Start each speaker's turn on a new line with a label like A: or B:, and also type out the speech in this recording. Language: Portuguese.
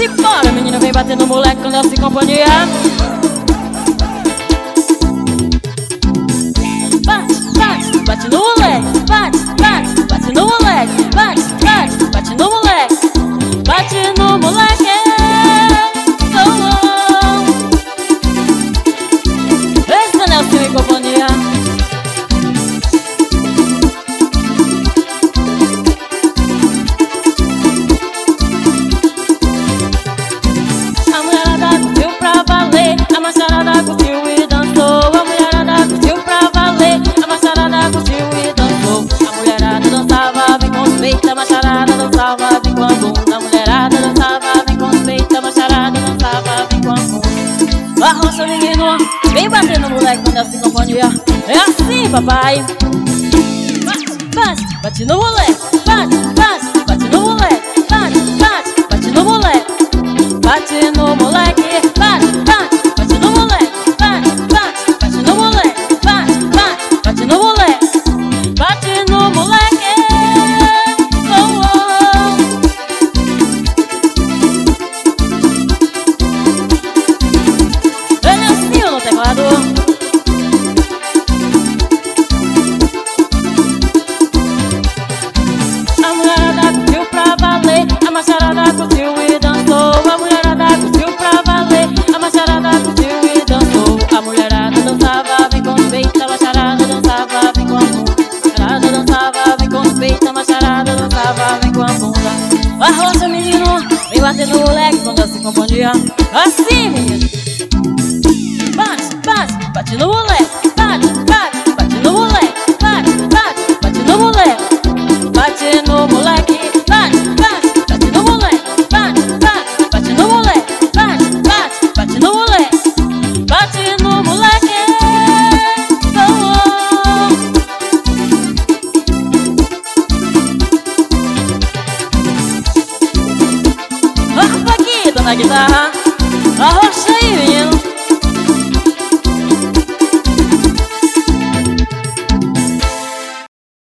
A: Simbora, menina, vem bater no moleque com nossa companhia. Bate, bate, bate no moleque. Bate, bate, bate no moleque. Bate, bate, bate no moleque. Bate no moleque. Oh, oh. Esse é Nelson e companhia. A mulherada curtiu pra valer, a macharada curtiu e dançou. A mulherada curtiu pra valer, a macharada curtiu e dançou. A mulherada dançava bem com os peitos, a macharada dançava bem com a bunda. A mulherada dançava bem com os peitos, a macharada dançava bem com a bunda. Arrocha, menino, vem bater no moleque com Nelson e companhia. É assim, papai. Bate, bate, bate no moleque. Bate, bate, bate no moleque. Bate, bate, bate no moleque. Bate no moleque. Bate, bate, bate no moleque. Bate, bate, bate no moleque. Bate, bate, bate no moleque. Bate no moleque. Oh, oh. Ele é assim no teclado. A mulherada curtiu pra valer, a macharada curtiu e dançou. A mulherada curtiu pra valer, a macharada curtiu e dançou. A mulherada dançava bem com os peitos, a macharada dançava bem com a bunda. A macharada dançava bem com os peitos, a macharada dançava bem com a bunda. Arrocha, menino, vem bater no moleque com Nelson e companhia. Assim, menino. Bate, bate, bate no moleque. Bate, bate, bate no moleque. Bate, bate, bate no moleque. Bate no moleque. Bate, bate, bate no moleque. Bate, bate, bate no moleque. Bate, bate, bate no moleque. Bate no moleque. Oh, oh. Opa, aqui, dona guitarra.